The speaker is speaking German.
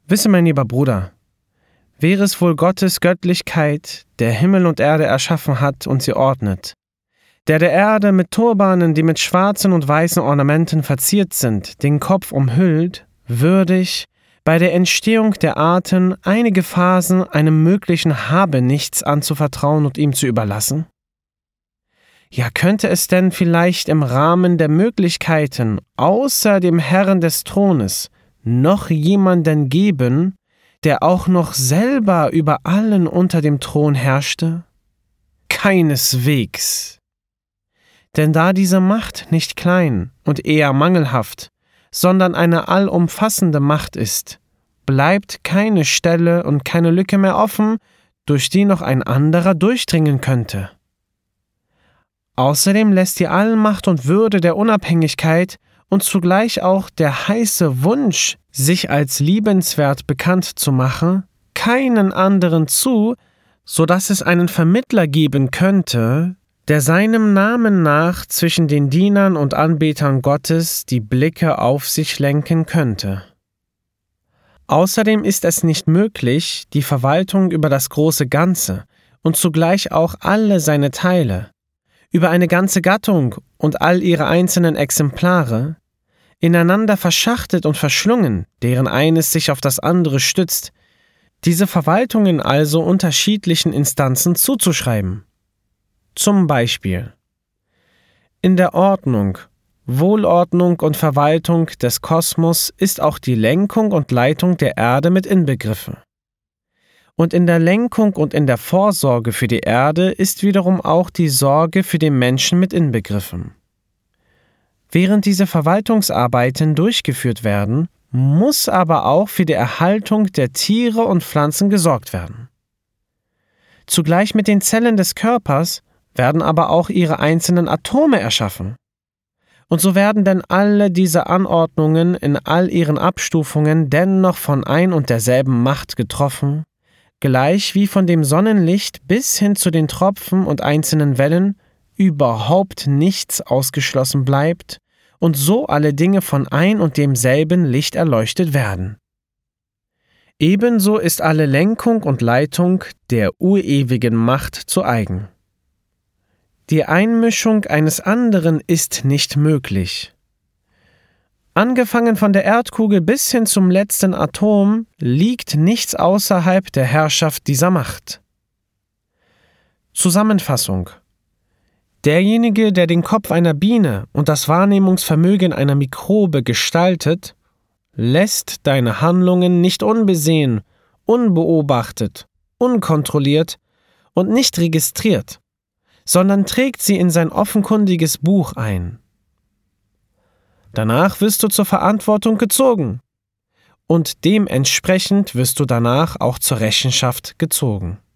Wisse, mein lieber Bruder, wäre es wohl Gottes Göttlichkeit, der Himmel und Erde erschaffen hat und sie ordnet, der Erde mit Turbanen, die mit schwarzen und weißen Ornamenten verziert sind, den Kopf umhüllt, würdig, bei der Entstehung der Arten einige Phasen einem möglichen Habenichts anzuvertrauen und ihm zu überlassen? Ja, könnte es denn vielleicht im Rahmen der Möglichkeiten außer dem Herrn des Thrones noch jemanden geben, der auch noch selber über allen unter dem Thron herrschte? Keineswegs. Denn da diese Macht nicht klein und eher mangelhaft, sondern eine allumfassende Macht ist, bleibt keine Stelle und keine Lücke mehr offen, durch die noch ein anderer durchdringen könnte. Außerdem lässt die Allmacht und Würde der Unabhängigkeit und zugleich auch der heiße Wunsch, sich als liebenswert bekannt zu machen, keinen anderen zu, so dass es einen Vermittler geben könnte, der seinem Namen nach zwischen den Dienern und Anbetern Gottes die Blicke auf sich lenken könnte. Außerdem ist es nicht möglich, die Verwaltung über das große Ganze und zugleich auch alle seine Teile, über eine ganze Gattung und all ihre einzelnen Exemplare, ineinander verschachtet und verschlungen, deren eines sich auf das andere stützt, diese Verwaltungen also unterschiedlichen Instanzen zuzuschreiben. Zum Beispiel: In der Ordnung, Wohlordnung und Verwaltung des Kosmos ist auch die Lenkung und Leitung der Erde mit inbegriffen. Und in der Lenkung und in der Vorsorge für die Erde ist wiederum auch die Sorge für den Menschen mit inbegriffen. Während diese Verwaltungsarbeiten durchgeführt werden, muss aber auch für die Erhaltung der Tiere und Pflanzen gesorgt werden. Zugleich mit den Zellen des Körpers werden aber auch ihre einzelnen Atome erschaffen. Und so werden denn alle diese Anordnungen in all ihren Abstufungen dennoch von ein und derselben Macht getroffen, gleich wie von dem Sonnenlicht bis hin zu den Tropfen und einzelnen Wellen überhaupt nichts ausgeschlossen bleibt und so alle Dinge von ein und demselben Licht erleuchtet werden. Ebenso ist alle Lenkung und Leitung der urewigen Macht zu eigen. Die Einmischung eines anderen ist nicht möglich. Angefangen von der Erdkugel bis hin zum letzten Atom liegt nichts außerhalb der Herrschaft dieser Macht. Zusammenfassung: Derjenige, der den Kopf einer Biene und das Wahrnehmungsvermögen einer Mikrobe gestaltet, lässt deine Handlungen nicht unbesehen, unbeobachtet, unkontrolliert und nicht registriert, sondern trägt sie in sein offenkundiges Buch ein. Danach wirst du zur Verantwortung gezogen und dementsprechend wirst du danach auch zur Rechenschaft gezogen.